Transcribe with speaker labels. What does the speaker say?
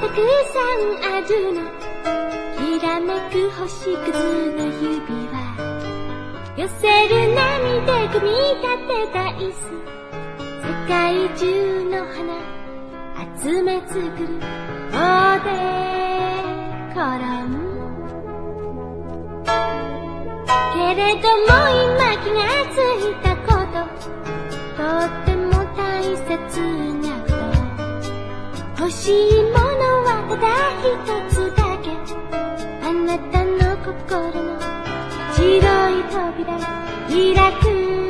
Speaker 1: たくさんあるの。きらめく星屑の指輪、寄せる波で組み立てた椅子、世界中の花集め作るおでころん。けれども今気がついたこと、とっても大切なこと。欲しいものはただ一つだけ。あなたの心の白い扉開く